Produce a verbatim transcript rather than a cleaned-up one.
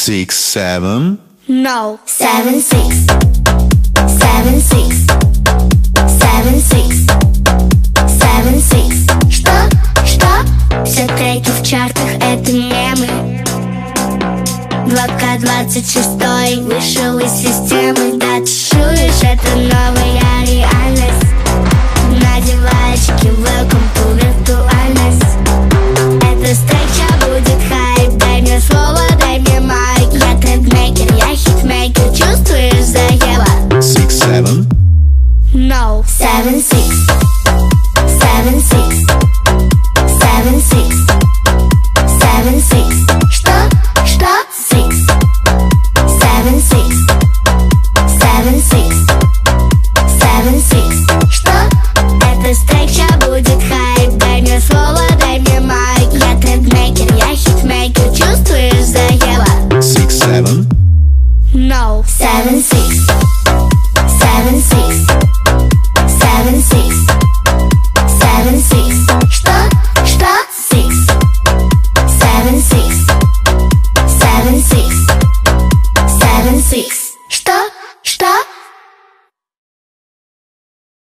Six, seven. No. Seven, six. Seven, six. Seven, six. Seven, six. Что? Что? Все треки в чартах — это мемы. два ка двадцать шестой вышел из системы. Да ты шуешь, это новая реальность. Надевай очки, welcome to виртуальность. Эта встреча будет хайп. Дай мне слово, дай мне майк. Я трендмейкер, я хитмейкер. Чувствуешь, заела? Six, seven. No. Seven, six. Seven, six. Seven, six. Seven, six. Что? Что? Six. Seven, six. Seven, six. Seven, six. Что? Эта встреча будет хайп. Дай мне слово, дай мне майк. Я трендмейкер, я хитмейкер. Чувствуешь, заела? Six, seven. No. Seven, six. Seven, six. Seven, six. Seven, six. Что? Что? Six. Seven, six. Seven, six.